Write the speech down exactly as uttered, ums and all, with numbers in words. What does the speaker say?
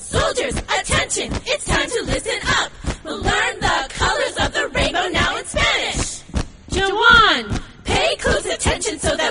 Soldiers, attention! It's time to listen up. We'll learn the colors of the rainbow now in Spanish. Jawan, Pay close attention so that